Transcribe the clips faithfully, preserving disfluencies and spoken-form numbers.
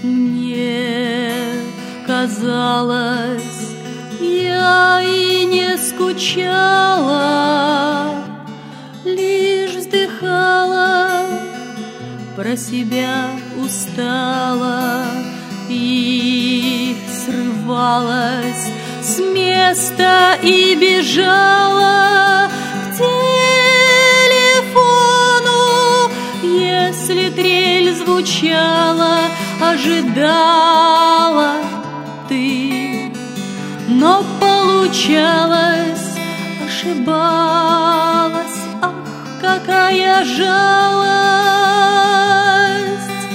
Мне казалось, я и не скучала, лишь вздыхала, про себя устала и срывалась с места и бежала к телефону. Если трель звучала, ожидала ты, но получалось, ошибалась. Ах, какая жалость!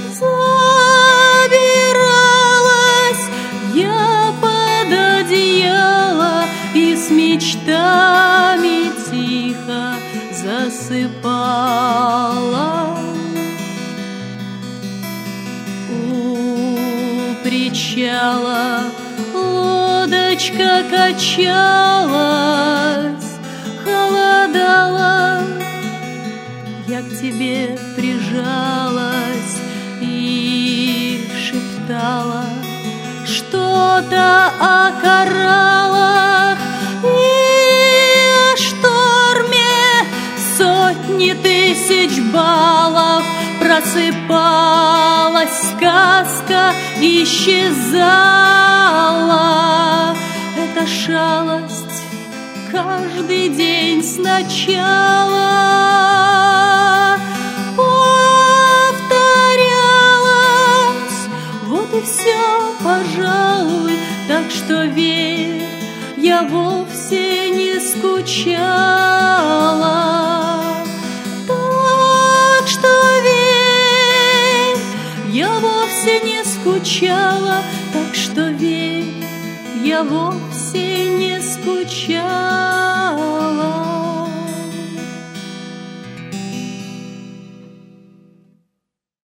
Забиралась я под одеяло и с мечтами тихо засыпала. У причала лодочка качалась, холодала, я к тебе прижалась и шептала что-то о кораллах и о шторме. Сотни тысяч баллов просыпалась сказка, исчезала эта шалость каждый день сначала повторялась. Вот и все, пожалуй, так что верь, я вовсе не скучала. Так что верь, я вовсе не скучала. Так что верь, я вовсе не скучала.